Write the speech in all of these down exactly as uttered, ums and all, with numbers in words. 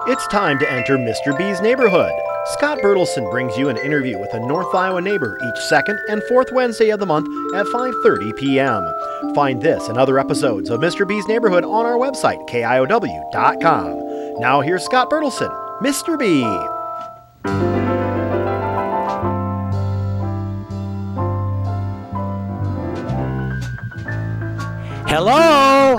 It's time to enter Mister B's Neighborhood. Scott Bertelsen brings you an interview with a North Iowa neighbor each second and fourth Wednesday of the month at five thirty p.m. Find this and other episodes of Mister B's Neighborhood on our website, K I O W dot com. Now here's Scott Bertelsen, Mister B. Hello?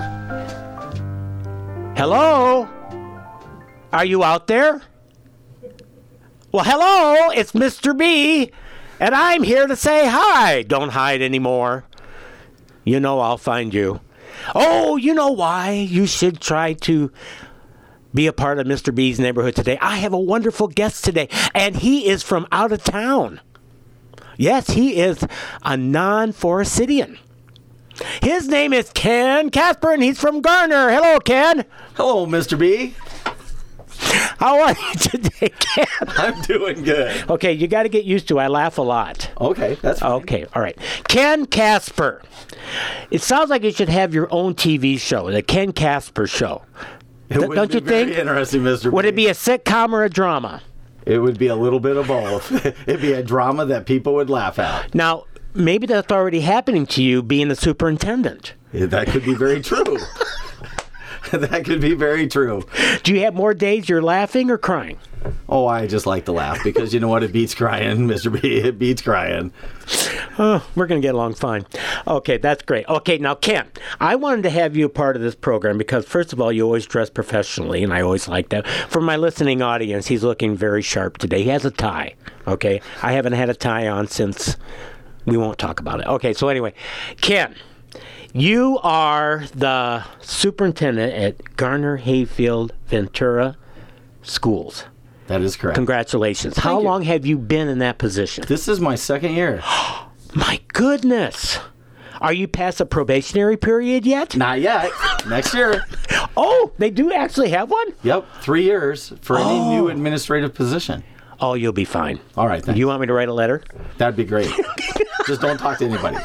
Hello? Are you out there? Well, hello, it's Mister B, and I'm here to say hi. Don't hide anymore. You know I'll find you. Oh, you know why you should try to be a part of Mister B's Neighborhood today? I have a wonderful guest today, and he is from out of town. Yes, he is a non-Forestidian. His name is Ken Casper, and he's from Garner. Hello, Ken. Hello, Mister B. How are you today, Ken? I'm doing good. Okay, you got to get used to it. I laugh a lot. Okay, that's fine. Okay, all right. Ken Casper. It sounds like you should have your own T V show, the Ken Casper Show. It D- would don't be you very think? Interesting, Mister B. Would it be a sitcom or a drama? It would be a little bit of both. It'd be a drama that people would laugh at. Now, maybe that's already happening to you being the superintendent. Yeah, that could be very true. That could be very true. Do you have more days you're laughing or crying? Oh, I just like to laugh because you know what? It beats crying, Mister B. It beats crying. Oh, we're going to get along fine. Okay, that's great. Okay, now, Ken, I wanted to have you a part of this program because, first of all, you always dress professionally, and I always like that. For my listening audience, he's looking very sharp today. He has a tie, okay? I haven't had a tie on since... We won't talk about it. Okay, so anyway, Ken, you are the superintendent at Garner Hayfield Ventura Schools. That is correct. Congratulations. Thank How you. long have you been in that position? This is my second year. My goodness. Are you past the probationary period yet? Not yet. Next year. Oh, they do actually have one? Yep, three years for any Oh. new administrative position. Oh, you'll be fine. All right, thanks. You want me to write a letter? That'd be great. Just don't talk to anybody.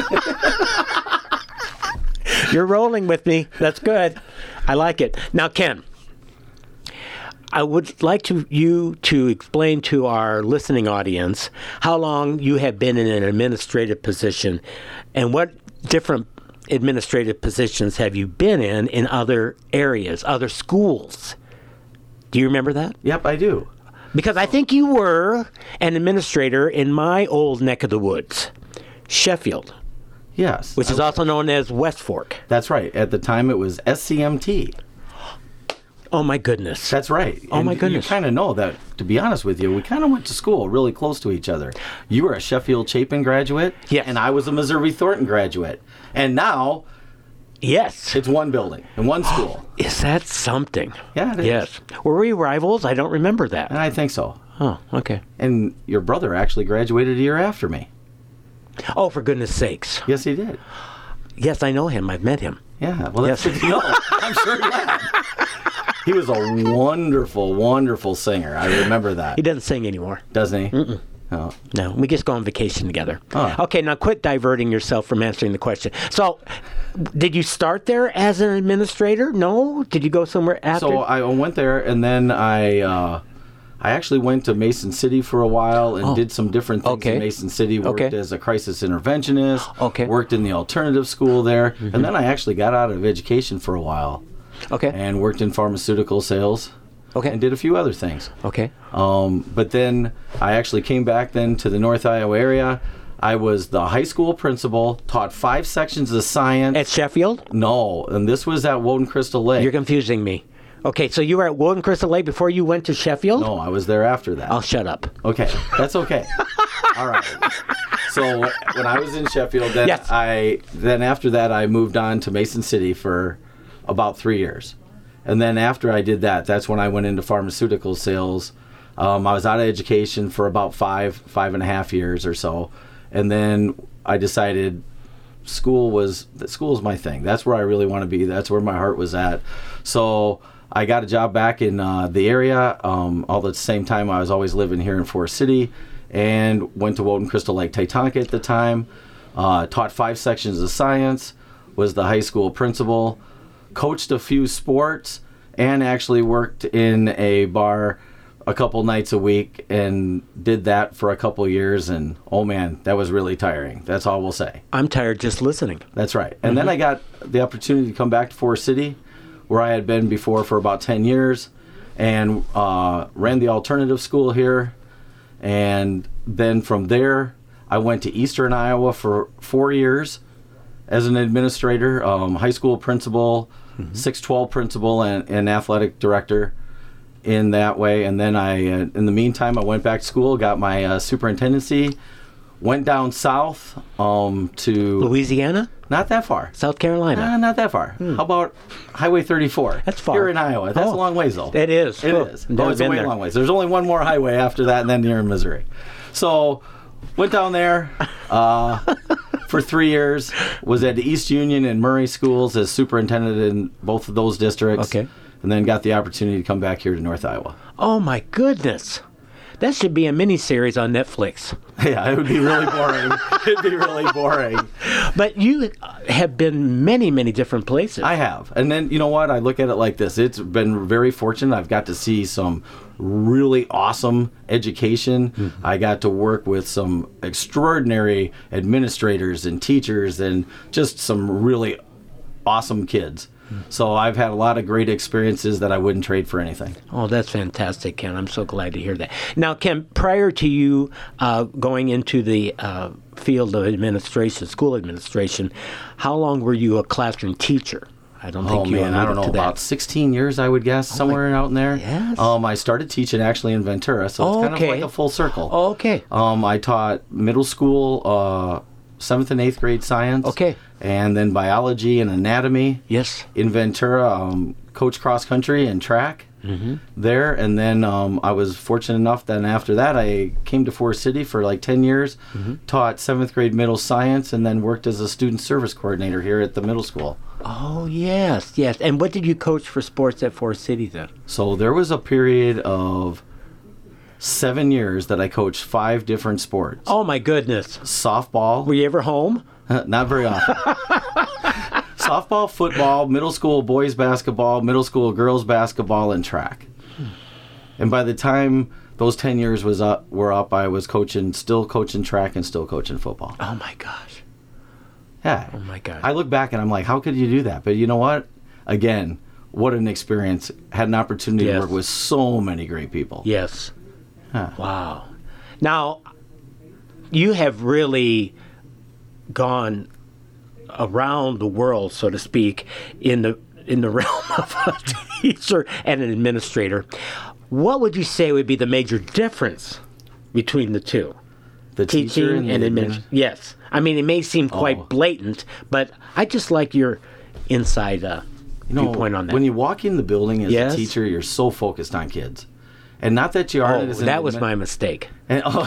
You're rolling with me. That's good. I like it. Now, Ken, I would like to you to explain to our listening audience how long you have been in an administrative position and what different administrative positions have you been in in other areas, other schools. Do you remember that? Yep, I do. Because I think you were an administrator in my old neck of the woods, Sheffield, Yes. which is also known as West Fork. That's right. At the time, it was S C M T. Oh, my goodness. That's right. Oh, And my goodness. You kind of know that, to be honest with you, we kind of went to school really close to each other. You were a Sheffield Chapin graduate. Yes. And I was a Missouri Thornton graduate. And now Yes. it's one building and one school. Is that something? Yeah, it is. Yes. Were we rivals? I don't remember that. And I think so. Oh, okay. And your brother actually graduated a year after me. Oh, for goodness sakes. Yes, he did. Yes, I know him. I've met him. Yeah. Well, that's Yes. good to know. I'm sure glad. He was a wonderful, wonderful singer. I remember that. He doesn't sing anymore. Doesn't he? Mm-mm. Oh. No, we just go on vacation together. Oh. Okay, now quit diverting yourself from answering the question. So, did you start there as an administrator? No? Did you go somewhere after? So I went there, and then I uh, I actually went to Mason City for a while and Oh. did some different things Okay. in Mason City. Worked Okay. as a crisis interventionist. Okay. Worked in the alternative school there, and then I actually got out of education for a while Okay. and worked in pharmaceutical sales. Okay. And did a few other things. Okay. Um, but then I actually came back then to the North Iowa area. I was the high school principal, taught five sections of science. At Sheffield? no, and this was at Woden Crystal Lake. You're confusing me. Okay, so you were at Woden Crystal Lake before you went to Sheffield? no, I was there after that. I'll shut up. Okay, that's okay. All right. So when I was in Sheffield, then Yes. I then after that I moved on to Mason City for about three years, and then after I did that, that's when I went into pharmaceutical sales. Um, I was out of education for about five five and a half years or so, and then I decided school was school is my thing. That's where I really want to be. That's where my heart was at. So I got a job back in uh, the area. Um, all at the same time, I was always living here in Forest City, and went to Woden Crystal Lake Titanca at the time. Uh, taught five sections of science. Was the high school principal. Coached a few sports, and actually worked in a bar a couple nights a week and did that for a couple years. And oh man, that was really tiring. That's all we'll say. I'm tired just listening. That's right. And mm-hmm. then I got the opportunity to come back to Forest City, where I had been before for about ten years, and uh, ran the alternative school here. And then from there, I went to Eastern Iowa for four years as an administrator, um, high school principal, mm-hmm. six twelve principal, and, and athletic director in that way. And then I, uh, in the meantime, I went back to school, got my uh, superintendency, went down south um, to... Louisiana? Not that far. South Carolina? Uh, not that far. Hmm. How about Highway thirty-four? That's far. Here in Iowa. That's oh. a long ways, though. It is. It oh, is. Oh, it's a way long ways. There's only one more highway after that, and then you're in Missouri. So, went down there uh, for three years, was at the East Union and Murray schools as superintendent in both of those districts. Okay. And then got the opportunity to come back here to North Iowa. Oh, my goodness. That should be a miniseries on Netflix. Yeah, it would be really boring. It'd be really boring. But you have been many, many different places. I have. And then, you know what? I look at it like this. It's been very fortunate. I've got to see some really awesome education. Mm-hmm. I got to work with some extraordinary administrators and teachers and just some really awesome kids. So I've had a lot of great experiences that I wouldn't trade for anything. Oh, that's fantastic, Ken. I'm so glad to hear that. Now, Ken, prior to you uh, going into the uh, field of administration, school administration, how long were you a classroom teacher? I don't think oh, you man, I don't know, about sixteen years, I would guess, oh, somewhere my, out in there. Yes. Um, I started teaching actually in Ventura, so oh, it's kind okay. of like a full circle. Oh, okay. Um, I taught middle school, uh, seventh and eighth grade science. Okay. And then biology and anatomy. Yes. In Ventura, um, coach cross country and track mm-hmm. there. And then um, I was fortunate enough that after that I came to Forest City for like ten years, mm-hmm. taught seventh grade middle science, and then worked as a student service coordinator here at the middle school. Oh, yes, yes. And what did you coach for sports at Forest City then? So there was a period of seven years that I coached five different sports. Oh, my goodness. Softball. Were you ever home? Not very often. Softball, football, middle school boys basketball, middle school girls basketball, and track. Hmm. And by the time those ten years was up, were up, I was coaching, still coaching track and still coaching football. Oh, my gosh. Yeah. Oh, my God. I look back and I'm like, how could you do that? But you know what? Again, what an experience. Had an opportunity yes. to work with so many great people. Yes. Huh. Wow. Now, you have really gone around the world, so to speak, in the in the realm of a teacher and an administrator. What would you say would be the major difference between the two? The teaching and, and administration. Yes. I mean, it may seem quite oh. blatant, but I just like your inside uh, you know, viewpoint on that. When you walk in the building as yes. a teacher, you're so focused on kids. And not that you aren't. Oh, as that was my mistake. And, oh,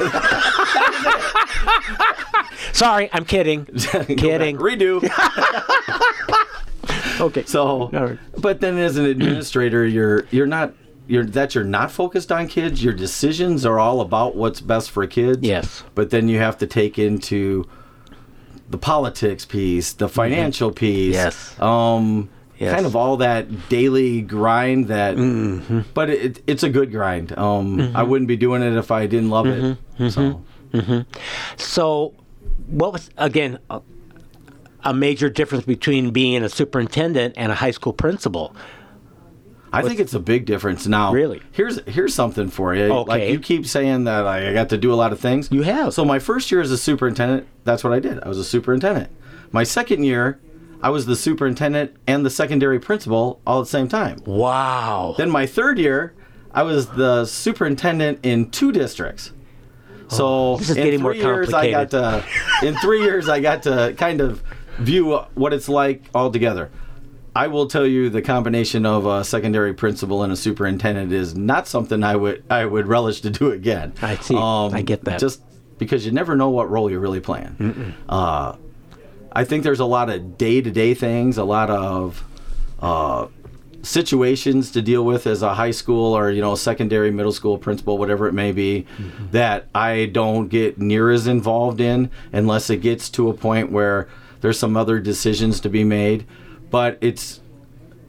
that, Sorry, I'm kidding. Kidding. Redo. Okay. So, right. But then as an administrator, you're you're not you're that you're not focused on kids. Your decisions are all about what's best for kids. Yes. But then you have to take into the politics piece, the financial mm-hmm. piece. Yes. Um. Yes. Kind of all that daily grind that, mm-hmm. but it, it's a good grind. Um, mm-hmm. I wouldn't be doing it if I didn't love mm-hmm. it. Mm-hmm. So, mm-hmm. so, what was again a, a major difference between being a superintendent and a high school principal? I What's, think it's a big difference. Now, really, here's here's something for you. Okay. Like you keep saying that I got to do a lot of things. You have. So my first year as a superintendent, that's what I did. I was a superintendent. My second year, I was the superintendent and the secondary principal all at the same time. Wow. Then my third year, I was the superintendent in two districts. So oh, this is in getting three more years, I got to, in three years, I got to kind of view what it's like all together. I will tell you the combination of a secondary principal and a superintendent is not something I would I would relish to do again. I see. Um, I get that. Just because you never know what role you're really playing. Mm-mm. Uh I think there's a lot of day-to-day things, a lot of uh, situations to deal with as a high school or, you know, secondary, middle school principal, whatever it may be, mm-hmm. that I don't get near as involved in unless it gets to a point where there's some other decisions to be made. But it's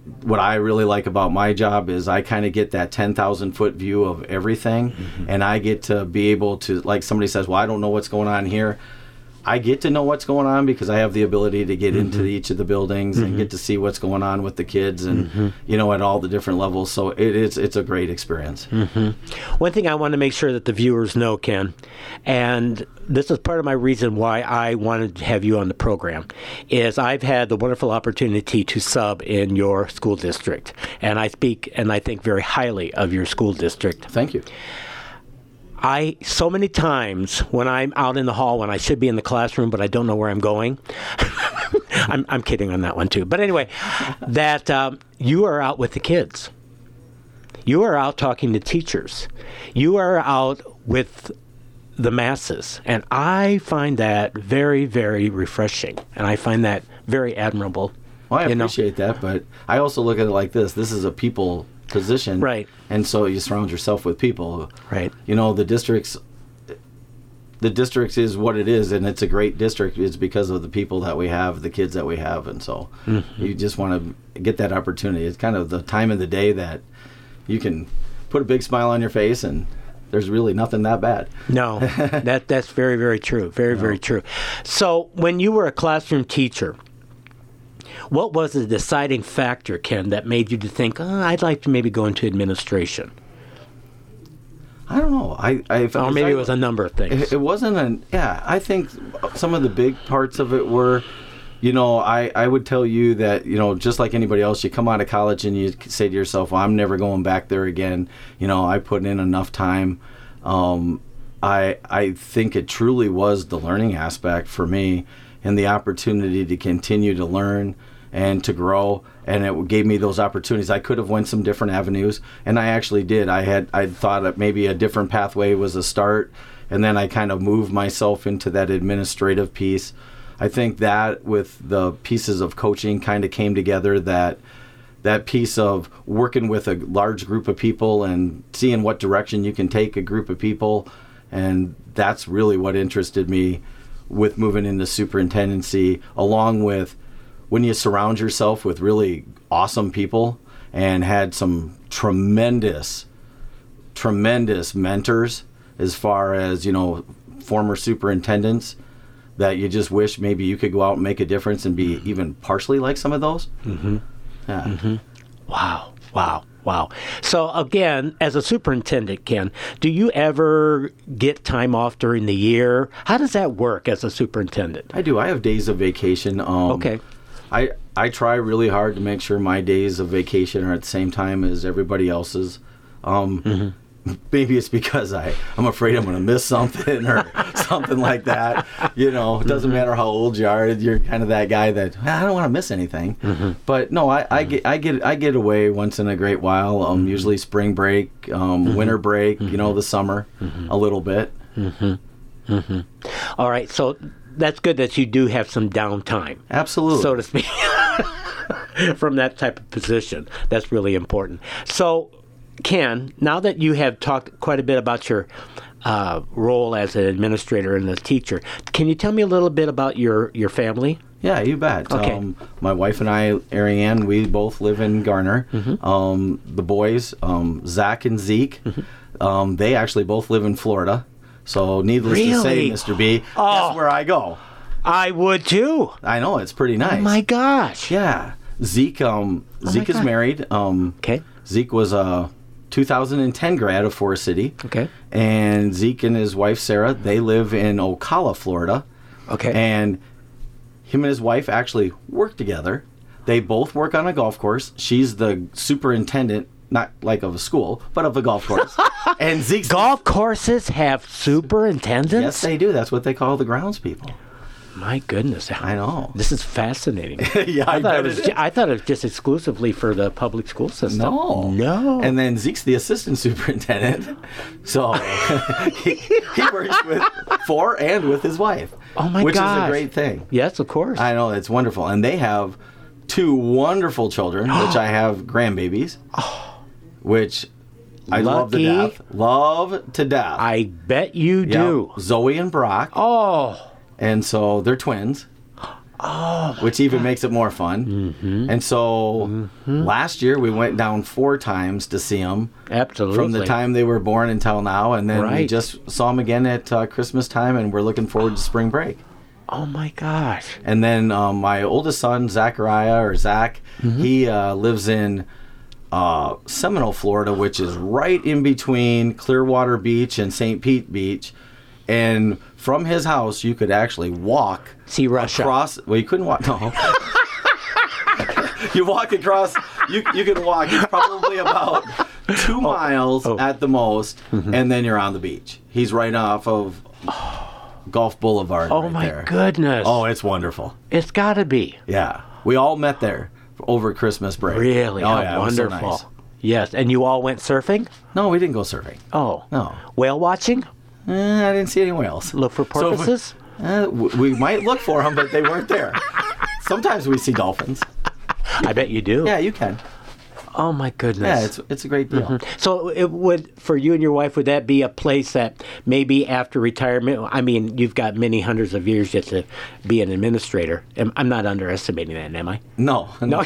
what I really like about my job is I kind of get that ten thousand foot view of everything, mm-hmm. and I get to be able to, like somebody says, well, I don't know what's going on here. I get to know what's going on because I have the ability to get mm-hmm. into each of the buildings mm-hmm. and get to see what's going on with the kids and, mm-hmm. you know, at all the different levels. So it is, it's a great experience. Mm-hmm. One thing I want to make sure that the viewers know, Ken, and this is part of my reason why I wanted to have you on the program, is I've had the wonderful opportunity to sub in your school district. And I speak and I think very highly of your school district. Thank you. I, so many times when I'm out in the hall, when I should be in the classroom, but I don't know where I'm going, I'm, I'm kidding on that one too. But anyway, that um, you are out with the kids. You are out talking to teachers. You are out with the masses. And I find that very, very refreshing. And I find that very admirable. Well, I you appreciate know? that, but I also look at it like this. This is a people position, right? And so you surround yourself with people, right? You know, the districts the district is what it is, and it's a great district. It's because of the people that we have, the kids that we have, and so mm-hmm. you just want to get that opportunity. It's kind of the time of the day that you can put a big smile on your face, and there's really nothing that bad. No, that that's very, very true. Very, no. very true. So when you were a classroom teacher, what was the deciding factor, Ken, that made you to think, oh, I'd like to maybe go into administration? I don't know. I, I or maybe I, it was a number of things. It, it wasn't a, yeah, I think some of the big parts of it were, you know, I, I would tell you that, you know, just like anybody else, you come out of college and you say to yourself, well, I'm never going back there again. You know, I put in enough time. Um, I I think it truly was the learning aspect for me and the opportunity to continue to learn and to grow, and it gave me those opportunities. I could have went some different avenues, and I actually did. I had I thought that maybe a different pathway was a start, and then I kind of moved myself into that administrative piece. I think that with the pieces of coaching kind of came together, that that piece of working with a large group of people and seeing what direction you can take a group of people, and that's really what interested me with moving into superintendency, along with when you surround yourself with really awesome people and had some tremendous, tremendous mentors as far as, you know, former superintendents that you just wish maybe you could go out and make a difference and be even partially like some of those. Mm-hmm. Yeah. Mm-hmm. Wow. Wow. Wow. So again, as a superintendent, Ken, do you ever get time off during the year? How does that work as a superintendent? I do. I have days of vacation. Um, okay. I I try really hard to make sure my days of vacation are at the same time as everybody else's. Um, mm-hmm. Maybe it's because I, I'm afraid I'm going to miss something or something like that. You know, it doesn't mm-hmm. matter how old you are. You're kind of that guy that, I don't want to miss anything. Mm-hmm. But no, I, I, get, I, get, I get away once in a great while, um, mm-hmm. usually spring break, um, mm-hmm. winter break, mm-hmm. you know, the summer mm-hmm. a little bit. Mm-hmm. Mm-hmm. All right, so that's good that you do have some downtime. Absolutely. So to speak, from that type of position. That's really important. So, Ken, now that you have talked quite a bit about your uh, role as an administrator and a teacher, can you tell me a little bit about your, your family? Yeah, you bet. Okay. Um, my wife and I, Ariane, we both live in Garner. Mm-hmm. Um, the boys, um, Zach and Zeke, mm-hmm. um, they actually both live in Florida. So needless really? to say, Mister B, oh, that's where I go. I would too. I know, it's pretty nice. Oh my gosh. Yeah. Zeke, um, oh Zeke is married. Um, okay. Zeke was a two thousand ten grad of Forest City. Okay. And Zeke and his wife, Sarah, they live in Ocala, Florida. Okay. And him and his wife actually work together. They both work on a golf course. She's the superintendent, not like of a school, but of a golf course. And Zeke's golf courses have superintendents? Yes, they do. That's what they call the grounds people. My goodness. I know. This is fascinating. yeah, I, I, thought it was ju- I thought it was just exclusively for the public school system. No. No. And then Zeke's the assistant superintendent. So he, he works with for and with his wife. Oh, my Which gosh. is a great thing. Yes, of course. I know. It's wonderful. And they have two wonderful children, which I have grandbabies, which I Lucky. love to death. Love to death. I bet you do. Yep. Zoe and Brock. Oh. And so they're twins. Oh, which even makes it more fun. Mm-hmm. And so mm-hmm. last year we went down four times to see them. Absolutely. From the time they were born until now. And then right. we just saw them again at uh, Christmas time, and we're looking forward to spring break. Oh, my gosh. And then um, my oldest son, Zachariah, or Zach, mm-hmm. he uh, lives in uh, Seminole, Florida, which is right in between Clearwater Beach and Saint Pete Beach. And from his house, you could actually walk. See Russia. Across. Well, you couldn't walk. No. You walk across. You you can walk. It's probably about two miles oh. at the most, mm-hmm. and then you're on the beach. He's right off of Gulf Boulevard. Oh right my there. goodness! Oh, it's wonderful. It's got to be. Yeah, we all met there over Christmas break. Really? Oh How yeah, wonderful. It was so nice. Yes, and you all went surfing? No, we didn't go surfing. Oh, no. Whale watching? Uh, I didn't see any whales. Look for porpoises? So, uh, w- we might look for them, but they weren't there. Sometimes we see dolphins. I bet you do. Yeah, you can. Oh my goodness. Yeah, it's it's a great deal. Mm-hmm. So it would, for you and your wife, would that be a place that maybe after retirement, I mean, you've got many hundreds of years yet to be an administrator. I'm not underestimating that, am I? No. No.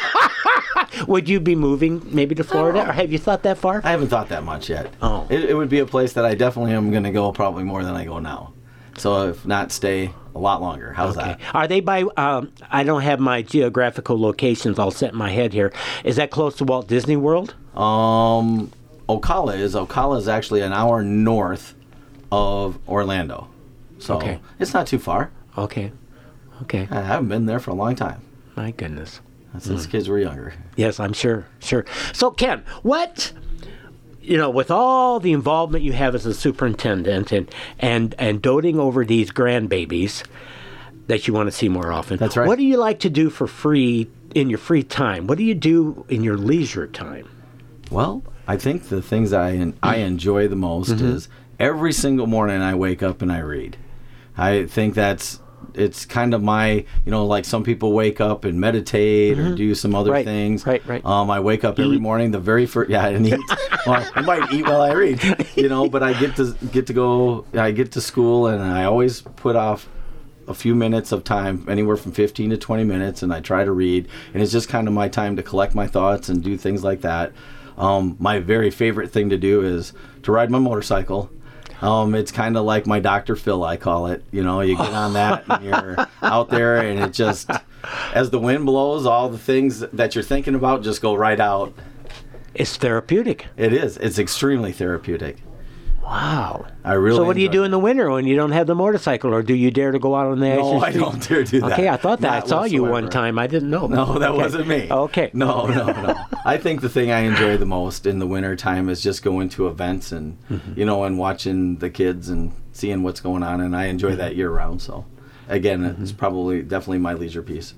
Would you be moving maybe to Florida, or have you thought that far? I haven't thought that much yet. Oh. It, it would be a place that I definitely am going to go probably more than I go now. So if not, stay a lot longer. How's okay. that? Are they by, um, I don't have my geographical locations all set in my head here. Is that close to Walt Disney World? Um, Ocala is. Ocala is actually an hour north of Orlando. So okay. It's not too far. Okay. Okay. I haven't been there for a long time. My goodness. Since mm. kids were younger. Yes, I'm sure. Sure. So, Ken, what... You know, with all the involvement you have as a superintendent and, and, and doting over these grandbabies that you want to see more often. That's right. What do you like to do for free, in your free time? What do you do in your leisure time? Well, I think the things I, I enjoy the most mm-hmm. is every single morning I wake up and I read. I think that's... It's kind of my, you know, like some people wake up and meditate mm-hmm. or do some other right, things. Right, right. Um, I wake up every eat. morning. The very first, yeah, and eat. Well, I might eat while I read, you know. But I get to get to go. I get to school, and I always put off a few minutes of time, anywhere from fifteen to twenty minutes, and I try to read. And it's just kind of my time to collect my thoughts and do things like that. Um, my very favorite thing to do is to ride my motorcycle. Um, it's kind of like my Doctor Phil, I call it. You know, you get on that and you're out there, and it just, as the wind blows, all the things that you're thinking about just go right out. It's therapeutic. It is. It's extremely therapeutic. Wow. I really. So what do you do it. in the winter when you don't have the motorcycle, or do you dare to go out on the ice? No, I don't dare do that. Okay, I thought that. Not I saw whatsoever. you one time. I didn't know. No, that okay. wasn't me. Okay. No, no, no. I think the thing I enjoy the most in the winter time is just going to events and, mm-hmm. you know, and watching the kids and seeing what's going on, and I enjoy mm-hmm. that year round. So, again, mm-hmm. it's probably definitely my leisure piece.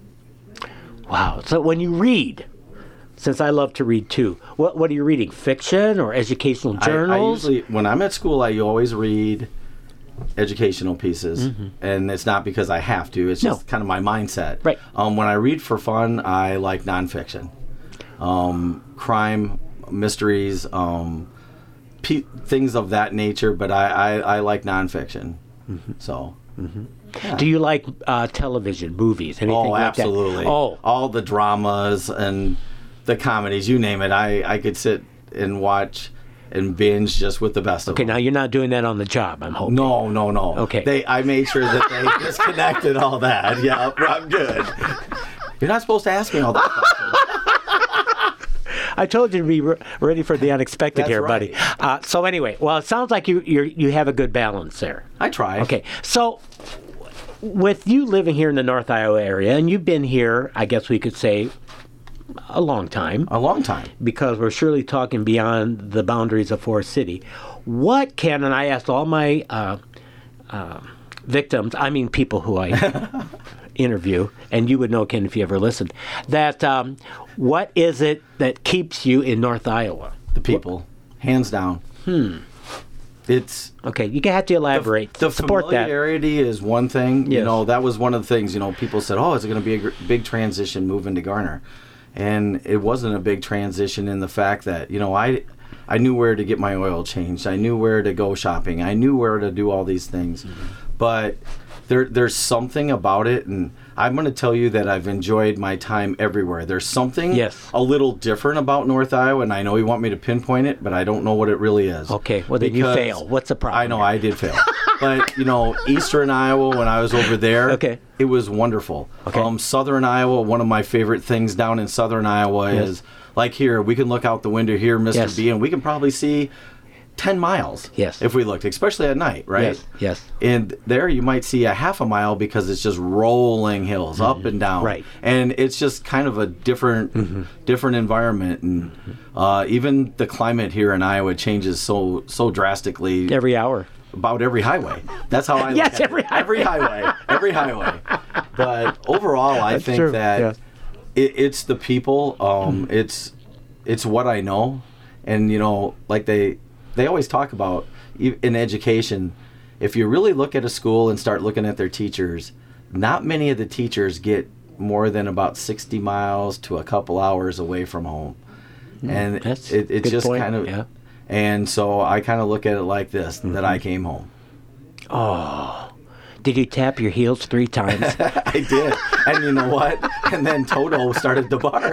Wow. So when you read, since I love to read too, what what are you reading? Fiction or educational journals? I, I usually, when I'm at school, I always read educational pieces, mm-hmm. and it's not because I have to. It's just no. kind of my mindset. Right. Um, when I read for fun, I like nonfiction, um, crime, mysteries, um, pe- things of that nature. But I, I, I like nonfiction. Mm-hmm. So. Mm-hmm. Yeah. Do you like uh, television, movies, anything oh, like absolutely. that? Oh, all the dramas and the comedies, you name it. I, I could sit and watch and binge just with the best of okay, them. Okay, now you're not doing that on the job, I'm hoping. No, no, no. Okay. They, I made sure that they disconnected all that. Yeah, I'm good. You're not supposed to ask me all that questions. I told you to be re- ready for the unexpected That's here, right. buddy. Uh, so anyway, well, it sounds like you you you have a good balance there. I try. Okay, so with you living here in the North Iowa area, and you've been here, I guess we could say, a long time. A long time. Because we're surely talking beyond the boundaries of Forest City. What can, and I asked all my uh, uh, victims, I mean people who I interview, and you would know, Ken, if you ever listened, that um, what is it that keeps you in North Iowa? The people. What? Hands down. Hmm. It's okay. You have to elaborate. The, the Support familiarity that. is one thing. Yes. You know, that was one of the things. You know, people said, "Oh, is it going to be a gr- big transition moving to Garner?" And it wasn't a big transition in the fact that, you know, I, I knew where to get my oil changed. I knew where to go shopping. I knew where to do all these things. Mm-hmm. But there there's something about it, and I'm going to tell you that I've enjoyed my time everywhere. There's something Yes. a little different about North Iowa, and I know you want me to pinpoint it, but I don't know what it really is. Okay, well then you Because- fail. What's the problem? I know I did fail. But, you know, Eastern Iowa, when I was over there, Okay. it was wonderful. Okay. Um, Southern Iowa, one of my favorite things down in Southern Iowa Yes. is, like here, we can look out the window here, Mister Yes. B, and we can probably see ten miles. Yes. If we looked, especially at night, right? Yes, yes. And there you might see a half a mile because it's just rolling hills up and down. Right. And it's just kind of a different Mm-hmm. different environment. And uh, even the climate here in Iowa changes so so drastically Every hour. about every highway. That's how I look Yes, at every it. Every highway. Every highway. But overall, I That's think true, that yeah. it, it's the people. Um, it's it's what I know, and you know, like they they always talk about e- in education. If you really look at a school and start looking at their teachers, not many of the teachers get more than about sixty miles to a couple hours away from home, and that's it, it's good just point, kind of. yeah. And so I kind of look at it like this: that I came home. Did you tap your heels three times? I did. And you know what? And then Toto started to bark.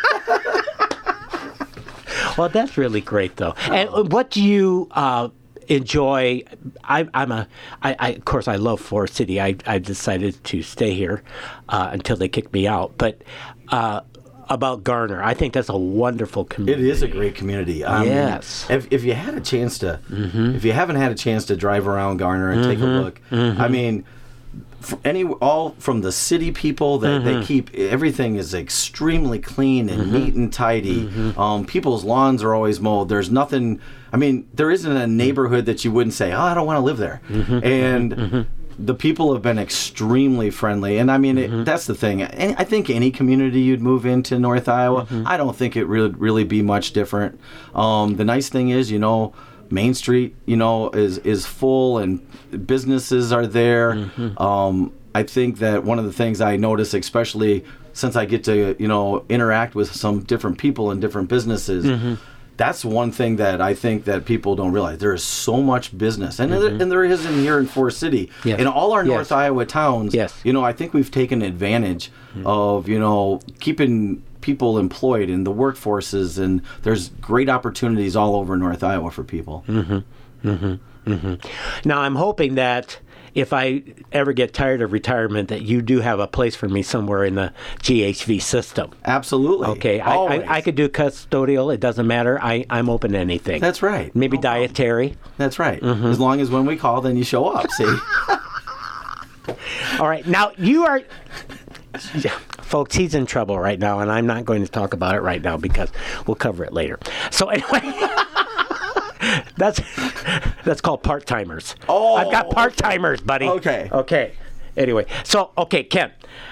Well, that's really great, though. And what do you uh, enjoy? I, I'm a, I, I, of course, I love Forest City. I, I decided to stay here uh, until they kicked me out. But uh, about Garner, I think that's a wonderful It community. is a great community. I mean, Yes. if, if you had a chance to, if you haven't had a chance to drive around Garner and take a look, I mean, f- any all from the city people that they keep everything is extremely clean and neat and tidy. Um, people's lawns are always mowed. There's nothing. I mean, there isn't a neighborhood that you wouldn't say, "Oh, I don't want to live there." And the people have been extremely friendly. And I mean, it, that's the thing. And I think any community you'd move into North Iowa, I don't think it would really be much different. Um, the nice thing is, you know, Main Street, you know, is is full and businesses are there. Um, I think that one of the things I notice, especially since I get to, you know, interact with some different people and different businesses, that's one thing that I think that people don't realize. There is so much business, and there, and there is in here in Forest City, Yes. in all our Yes. North Iowa towns. Yes. You know, I think we've taken advantage of, you know, keeping people employed in the workforces, and there's great opportunities all over North Iowa for people. Now, I'm hoping that if I ever get tired of retirement, that you do have a place for me somewhere in the G H V system. Absolutely. Okay, I, Always. I, I could do custodial. It doesn't matter. I, I'm open to anything. That's right. Maybe dietary. That's right. As long as when we call, then you show up. See. All right. Now, you are... Folks, he's in trouble right now, and I'm not going to talk about it right now because we'll cover it later. So anyway... That's that's called part-timers. Oh, I've got part-timers, buddy. Okay. Okay. Anyway, so, okay, Ken,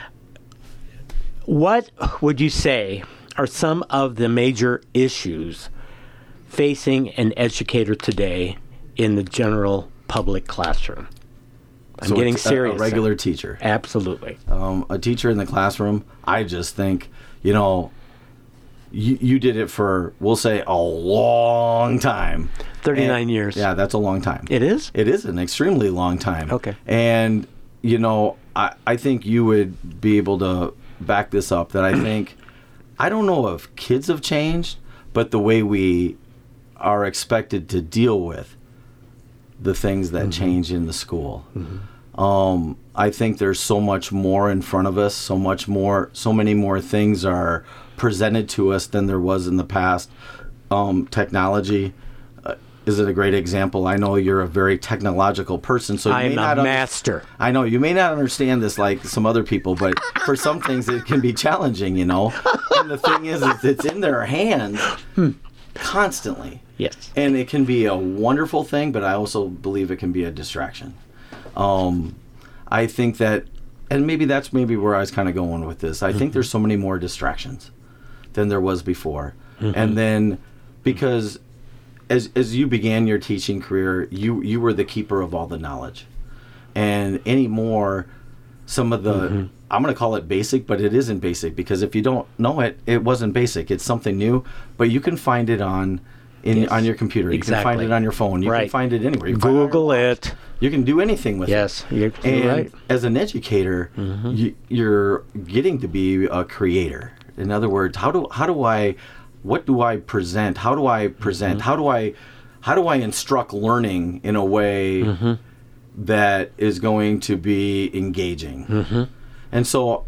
what would you say are some of the major issues facing an educator today in the general public classroom? I'm So getting it's a- serious. A regular teacher. Absolutely. Um, a teacher in the classroom, I just think, you know, you, you did it for, we'll say, a long time. thirty-nine And- years. Yeah, that's a long time. It is? It is an extremely long time. Okay. And, you know, I, I think you would be able to back this up, that I think, I don't know if kids have changed, but the way we are expected to deal with the things that change in the school. Um, I think there's so much more in front of us, so much more, so many more things are presented to us than there was in the past. Um, technology uh, is it a great example. I know you're a very technological person, so you I may am not a un- master. I know you may not understand this like some other people, but for some things it can be challenging, you know. And the thing is, is it's in their hands constantly. Yes. And it can be a wonderful thing, but I also believe it can be a distraction. Um, I think that, and maybe that's maybe where I was kind of going with this. I Mm-hmm. think there's so many more distractions than there was before. And then because as as you began your teaching career, you, you were the keeper of all the knowledge. And anymore, some of the, I'm going to call it basic, but it isn't basic, because if you don't know it, it wasn't basic. It's something new, but you can find it on in Yes. on your computer. You can Exactly. find it on your phone. You Right. can find it anywhere. You can find it on Google your- it. You can do anything with Yes, it. you're, And you're right. as an educator, Mm-hmm. you, you're getting to be a creator. In other words, how do how do I, what do I present? How do I present? Mm-hmm. How do I, how do I instruct learning in a way Mm-hmm. that is going to be engaging? Mm-hmm. And so,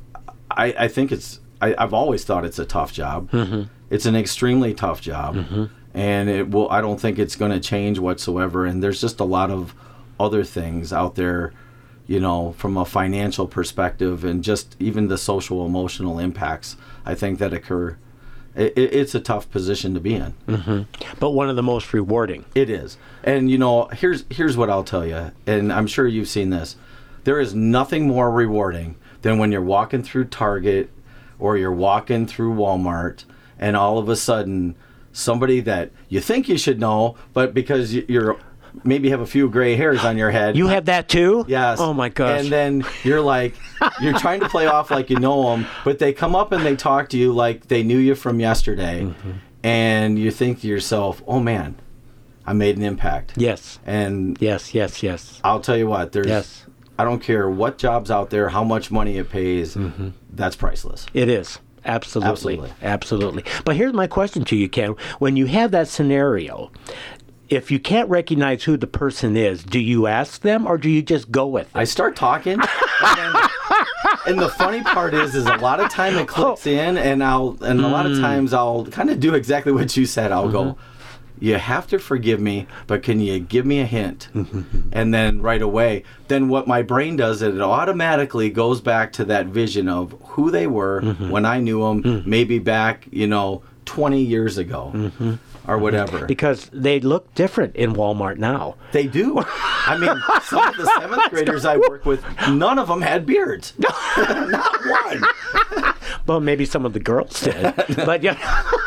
I, I think it's. I, I've always thought it's a tough job. Mm-hmm. It's an extremely tough job, Mm-hmm. and it will. I don't think it's going to change whatsoever. And there's just a lot of other things out there, you know, from a financial perspective, and just even the social emotional impacts. I think that occur. It, it, it's a tough position to be in. Mm-hmm. But one of the most rewarding. It is. And you know, here's here's what I'll tell you, and I'm sure you've seen this. There is nothing more rewarding than when you're walking through Target or you're walking through Walmart, and all of a sudden somebody that you think you should know, but because you- you're maybe have a few gray hairs on your head. You have that too? Yes. Oh my gosh. And then you're like, you're trying to play off like you know them, but they come up and they talk to you like they knew you from yesterday, Mm-hmm. and you think to yourself, oh man, I made an impact. Yes. And Yes, yes, yes. I'll tell you what, there's, Yes. I don't care what job's out there, how much money it pays, Mm-hmm. that's priceless. It is. Absolutely. Absolutely. Absolutely. But here's my question to you, Ken. When you have that scenario, if you can't recognize who the person is, do you ask them or do you just go with it? I start talking, and, then, and the funny part is, is a lot of time it clicks in, and I'll, and a lot of times I'll kind of do exactly what you said. I'll go, you have to forgive me, but can you give me a hint? And then right away, then what my brain does, it automatically goes back to that vision of who they were when I knew them, maybe back, you know, twenty years ago. Or whatever. Because they look different in Walmart now. They do. I mean, some of the seventh graders I work with, none of them had beards. Not one. Well, maybe some of the girls did. But yeah.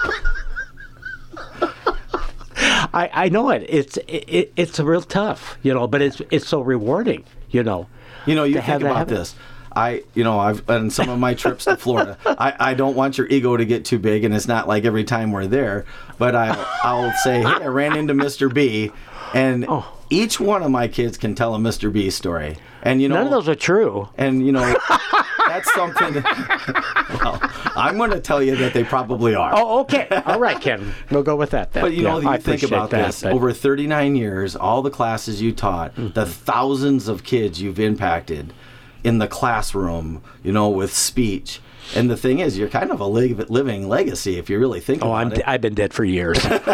I, I know it. It's it, it's a real tough, you know, but it's it's so rewarding, you know. You know, you to think have that about happen. this. I, you know, I've on some of my trips to Florida. I, I don't want your ego to get too big, and it's not like every time we're there. But I, I'll say, hey, I ran into Mister B, and Oh. each one of my kids can tell a Mister B story. And you know, None of those are true. and you know, that's something. Well, I'm going to tell you that they probably are. Oh, okay. All right, Ken. We'll go with that then. But you know, Yeah, I you think appreciate about that, this. but- Over thirty-nine years, all the classes you taught, Mm-hmm. the thousands of kids you've impacted in the classroom, you know, with speech. And the thing is, you're kind of a li- living legacy if you really think Oh, about I'm it. I've been dead for years.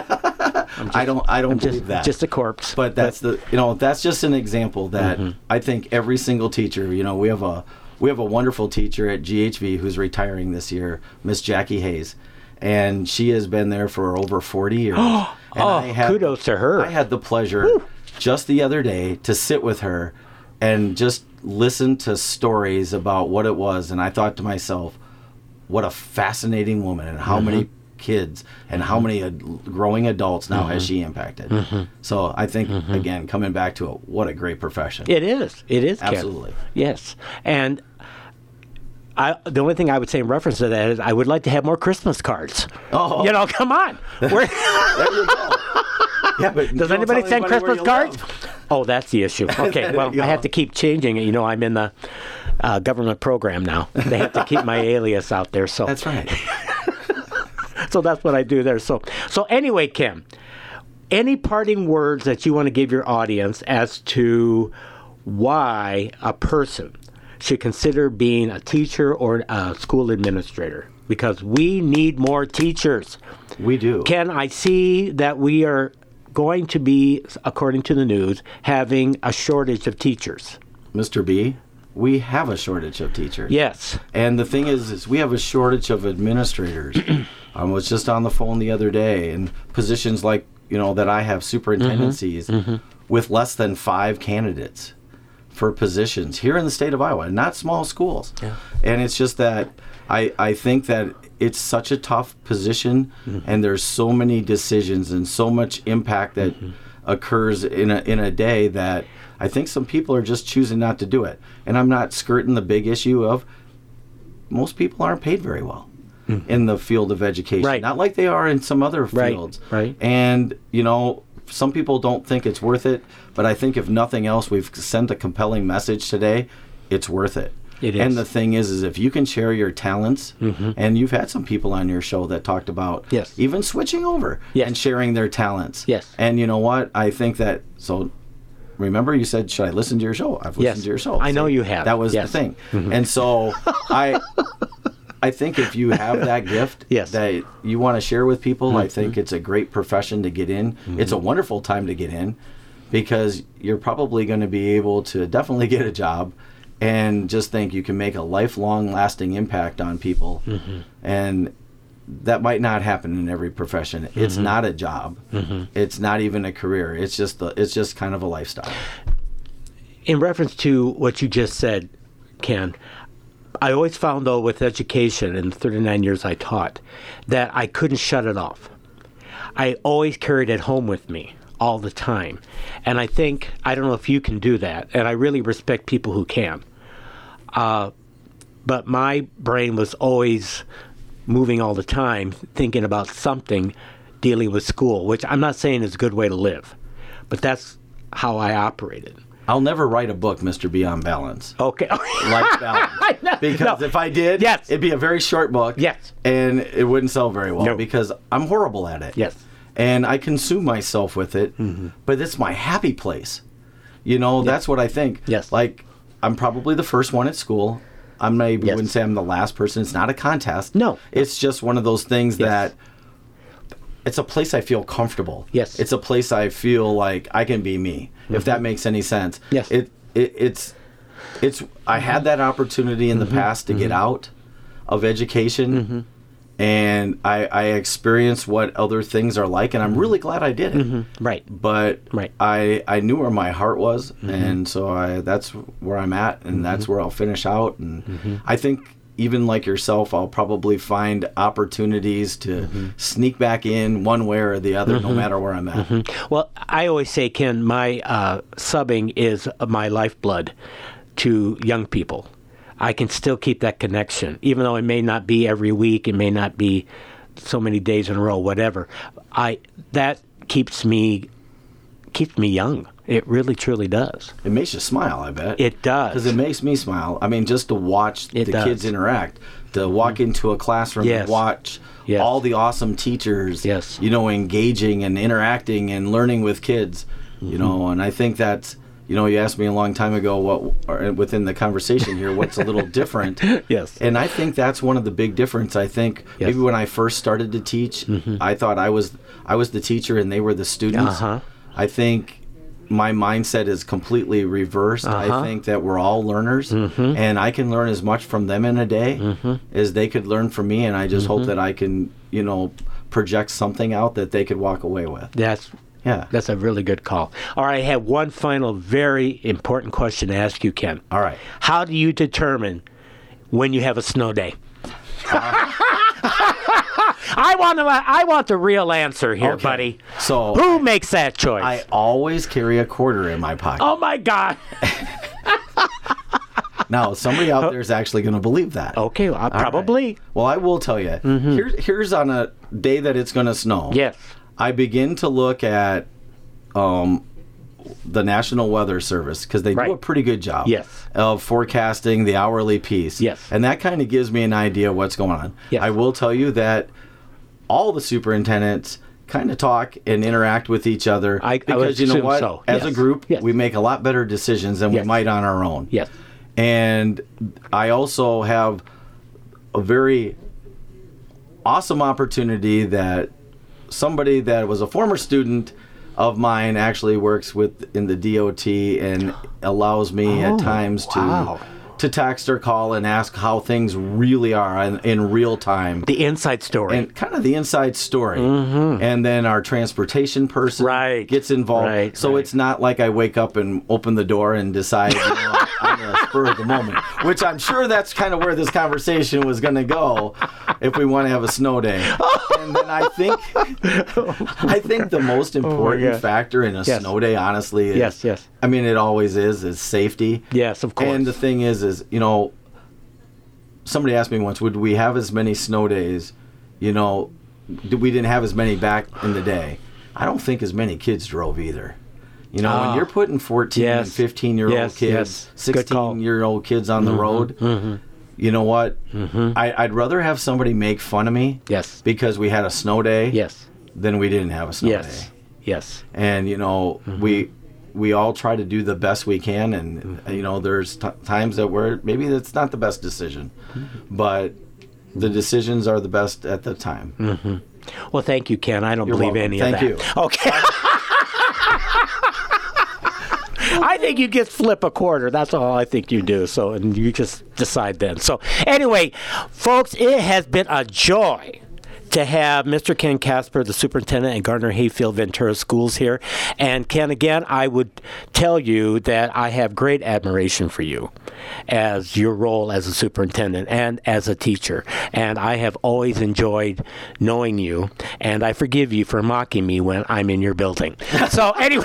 I don't I don't just, believe that. just a corpse. But that's the you know that's just an example that Mm-hmm. I think every single teacher, you know, we have a we have a wonderful teacher at G H V who's retiring this year, Miss Jackie Hayes, and she has been there for over forty years. And Oh, kudos to her. I had the pleasure just the other day to sit with her and just listen to stories about what it was, and I thought to myself, what a fascinating woman, and how many kids and how many ad- growing adults now has she impacted. So I think, again, coming back to it, what a great profession. It is. It is, Ken. Absolutely. Yes. And I, the only thing I would say in reference to that is I would like to have more Christmas cards. Oh. You know, come on. We're, There you go. Yeah, but does don't anybody tell send anybody where Christmas you cards? live. Oh, that's the issue. Okay, There well, you I have go. to keep changing it. You know, I'm in the uh, government program now. They have to keep my alias out there. So That's right. so that's what I do there. So so anyway, Kim, any parting words that you want to give your audience as to why a person should consider being a teacher or a school administrator? Because we need more teachers. We do. Ken, I see that we are going to be, according to the news, having a shortage of teachers. Mister B, we have a shortage of teachers. Yes. And the thing is, is we have a shortage of administrators. I was just on the phone the other day, and positions like, you know, that I have superintendencies with less than five candidates for positions here in the state of Iowa, not small schools. Yeah. And it's just that I, I think that it's such a tough position, and there's so many decisions and so much impact that occurs in a, in a day that I think some people are just choosing not to do it. And I'm not skirting the big issue of most people aren't paid very well in the field of education. Right. Not like they are in some other Right, fields. right. And, you know, some people don't think it's worth it, but I think if nothing else, we've sent a compelling message today. It's worth it. It is. And the thing is, is if you can share your talents, Mm-hmm. and you've had some people on your show that talked about Yes. even switching over Yes. and sharing their talents. Yes. And you know what? I think that, so remember you said, should I listen to your show? I've listened Yes. to your show. I know See, you have. That was Yes. the thing. And so I I think if you have that gift Yes. that you want to share with people, I think it's a great profession to get in. It's a wonderful time to get in because you're probably going to be able to definitely get a job and just think you can make a lifelong lasting impact on people. Mm-hmm. And that might not happen in every profession. It's Mm-hmm. not a job. It's not even a career. It's just the, it's just kind of a lifestyle. In reference to what you just said, Ken, I always found, though, with education in the thirty-nine years I taught, that I couldn't shut it off. I always carried it home with me all the time. And I think, I don't know if you can do that, and I really respect people who can. Uh, but my brain was always moving all the time, thinking about something dealing with school, which I'm not saying is a good way to live, but that's how I operated. I'll never write a book, Mister B, on balance. Okay. Life balance. No, Because no. if I did, Yes. it'd be a very short book. Yes. And it wouldn't sell very well No. because I'm horrible at it. Yes. And I consume myself with it, Mm-hmm. but it's my happy place. You know, that's what I think. Yes. Like, I'm probably the first one at school. I maybe Yes. wouldn't say I'm the last person. It's not a contest. No. It's just one of those things Yes. that it's a place I feel comfortable. Yes. It's a place I feel like I can be me, if that makes any sense. Yes. It, it it's it's I had that opportunity in the past to get out of education, and I, I experienced what other things are like, and I'm really glad I did it. Right. But Right. I I knew where my heart was, and so I that's where I'm at, and that's where I'll finish out. And I think even like yourself, I'll probably find opportunities to sneak back in one way or the other, no matter where I'm at. Well, I always say, Ken, my uh, subbing is my lifeblood to young people. I can still keep that connection, even though it may not be every week, it may not be so many days in a row, whatever. I that keeps me keeps me young. It really, truly does. It makes you smile, I bet. It does. Because it makes me smile. I mean, just to watch It the does. kids interact, to walk into a classroom Yes. and watch Yes. all the awesome teachers, Yes. you know, engaging and interacting and learning with kids, Mm-hmm. you know, and I think that's, you know, you asked me a long time ago, what or within the conversation here, what's a little different? Yes. And I think that's one of the big difference. I think Yes. Mm-hmm. maybe when I first started to teach, I thought I was I was the teacher and they were the students. Uh-huh. I think my mindset is completely reversed. Uh-huh. I think that we're all learners, Mm-hmm. and I can learn as much from them in a day as they could learn from me. And I just Mm-hmm. hope that I can, you know, project something out that they could walk away with. That's Yeah. that's a really good call. All right, I have one final very important question to ask you, Ken. All right. How do you determine when you have a snow day? I want to. I want the real answer here, Okay. buddy. So Who makes that choice? I always carry a quarter in my pocket. oh my God. Now, somebody out there is actually going to believe that. Okay, well, All right. probably. Well, I will tell you. Here's here's on a day that it's going to snow. Yes. I begin to look at um, the National Weather Service because they Right. do a pretty good job Yes. of forecasting the hourly piece. Yes. And that kind of gives me an idea of what's going on. Yes. I will tell you that all the superintendents kind of talk and interact with each other I- I because would you know assume what? so. As a Yes. group, Yes. we make a lot better decisions than Yes. we might on our own. Yes. And I also have a very awesome opportunity that somebody that was a former student of mine actually works with in the D O T and allows me Oh, at times wow. to to text or call and ask how things really are in, in real time. The inside story. And kind of the inside story. And then our transportation person Right. gets involved. Right, so right. it's not like I wake up and open the door and decide you know, on the spur of the moment, which I'm sure that's kind of where this conversation was going to go if we want to have a snow day. And then I think I think the most important God. factor in a Yes. snow day, honestly, is, Yes, yes. I mean, it always is, is safety. Yes, of course. And the thing is, is, you know, somebody asked me once, would we have as many snow days, you know, d- we didn't have as many back in the day. I don't think as many kids drove either. You know, Ah. when you're putting fourteen Yes. and fifteen-year-old Yes, kids, yes. Good call. sixteen-year-old kids on the road, Mm-hmm. you know what? Mm-hmm. I, I'd rather have somebody make fun of me Yes. because we had a snow day Yes. than we didn't have a snow Yes. day. Yes. And, you know, Mm-hmm. we we all try to do the best we can. And, Mm-hmm. you know, there's t- times that we're, maybe that's not the best decision. Mm-hmm. But the decisions are the best at the time. Mm-hmm. Well, thank you, Ken. I don't You're believe welcome. any Thank of that. you. Okay. I think you just flip a quarter. That's all I think you do. So, and you just decide then. So, anyway, folks, it has been a joy to have Mister Ken Casper, the superintendent at Gardner Hayfield Ventura Schools here. And Ken, again, I would tell you that I have great admiration for you as your role as a superintendent and as a teacher. And I have always enjoyed knowing you, and I forgive you for mocking me when I'm in your building. So anyway.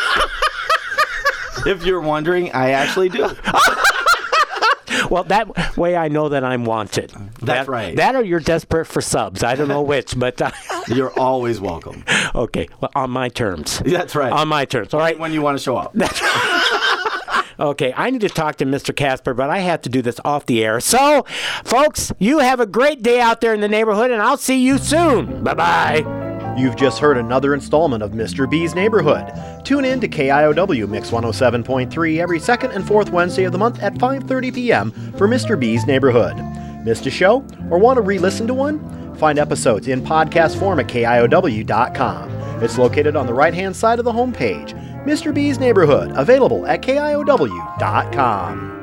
If you're wondering, I actually do. Well, that way I know that I'm wanted. That's that, right. That or you're desperate for subs. I don't know which, but uh, You're always welcome. okay. Well, on my terms. That's right. On my terms. All right. When you want to show up. Okay, I need to talk to Mister Casper, but I have to do this off the air. So, folks, you have a great day out there in the neighborhood, and I'll see you soon. Bye-bye. You've just heard another installment of Mister B's Neighborhood. Tune in to K I O W Mix one oh seven point three every second and fourth Wednesday of the month at five thirty p.m. for Mister B's Neighborhood. Missed a show or want to re-listen to one? Find episodes in podcast form at K I O W dot com. It's located on the right-hand side of the homepage. Mister B's Neighborhood, available at K I O W dot com.